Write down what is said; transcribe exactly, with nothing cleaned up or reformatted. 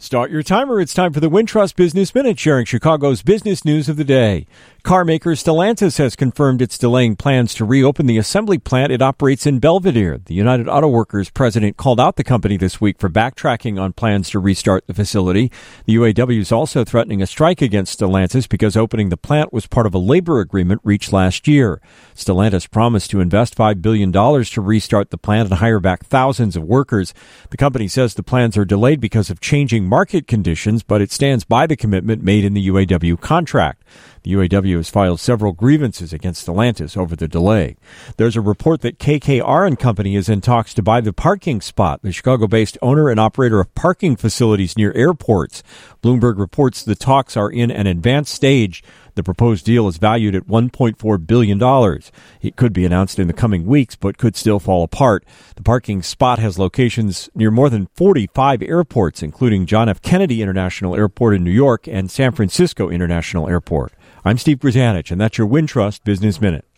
Start your timer. It's time for the Wintrust Business Minute, sharing Chicago's business news of the day. Car maker Stellantis has confirmed it's delaying plans to reopen the assembly plant it operates in Belvidere. The United Auto Workers president called out the company this week for backtracking on plans to restart the facility. The U A W is also threatening a strike against Stellantis because opening the plant was part of a labor agreement reached last year. Stellantis promised to invest five billion dollars to restart the plant and hire back thousands of workers. The company says the plans are delayed because of changing market conditions, but it stands by the commitment made in the U A W contract. The U A W has filed several grievances against Stellantis over the delay. There's a report that K K R and Company is in talks to buy the parking spot, the Chicago-based owner and operator of parking facilities near airports. Bloomberg reports the talks are in an advanced stage. The proposed deal is valued at one point four billion dollars. It could be announced in the coming weeks, but could still fall apart. The parking spot has locations near more than forty-five airports, including John F. Kennedy International Airport in New York and San Francisco International Airport. I'm Steve Grzanich, and that's your Wintrust Business Minute.